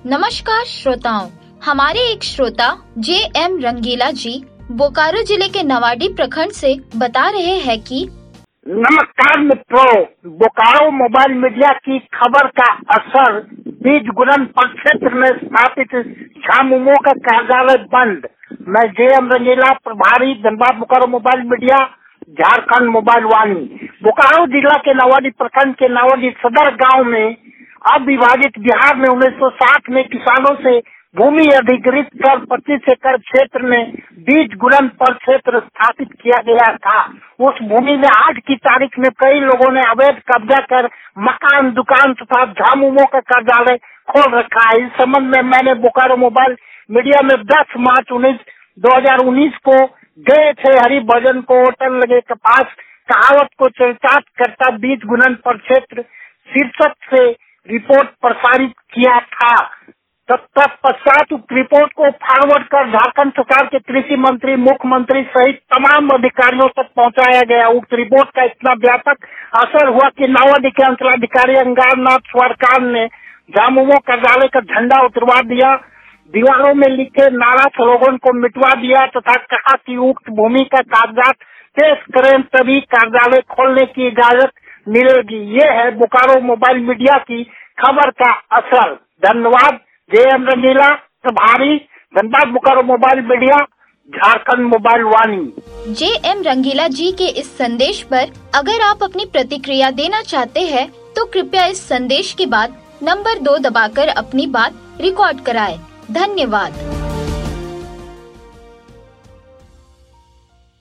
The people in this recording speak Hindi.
नमस्कार श्रोताओं, हमारे एक श्रोता जे.एम. रंगीला जी बोकारो जिले के नवाडी प्रखंड से बता रहे हैं कि नमस्कार मित्रों, बोकारो मोबाइल मीडिया की खबर का असर बीज गुणन परिक्षेत्र में स्थापित झामुमो का कार्यालय बंद। मैं जे.एम. रंगीला, प्रभारी Dhanbad Bokaro mobile media, Jharkhand mobile Vani. Bokaro जिला के नवाडी प्रखंड के नवाडी सदर गांव में अविभाजित बिहार में 1960 में किसानों से भूमि अधिग्रहित कर 25 एकड़ क्षेत्र में बीज गुणन परिक्षेत्र स्थापित किया गया था। उस भूमि में आज की तारीख में कई लोगों ने अवैध कब्जा कर मकान, दुकान तथा झामुमो का कार्यालय खोल रखा है। इस संबंध में मैंने बोकारो मोबाइल मीडिया में 10 मार्च 2019 को गए थे हरिभजन को होटल लगे कपास कहावत को चरितार्थ करता बीज गुणन परिक्षेत्र शीर्षक से रिपोर्ट प्रसारित किया था। तत्पश्चात उक्त रिपोर्ट को फॉरवर्ड कर झारखंड सरकार के कृषि मंत्री, मुख्यमंत्री सहित तमाम अधिकारियों तक पहुंचाया गया। उक्त रिपोर्ट का इतना व्यापक असर हुआ कि नवाडी के अंचलाधिकारी अंगारनाथ सरकार ने झामुमो कार्यालय का झंडा उतरवा दिया, दीवारों में लिखे नारा स्लोगन को मिटवा दिया तथा कहा कि उक्त भूमि का कागजात पेश करें तभी कार्यालय खोलने की इजाजत मिलेगी। ये है बोकारो मोबाइल मीडिया की खबर का असर। धन्यवाद। जे.एम. रंगीला, प्रभारी Dhanbad Bokaro mobile media, Jharkhand mobile Vani. J M. Rangila ji के इस संदेश पर अगर आप अपनी प्रतिक्रिया देना चाहते हैं तो कृपया इस संदेश के बाद नंबर 2 दबाकर अपनी बात रिकॉर्ड कराएं। धन्यवाद।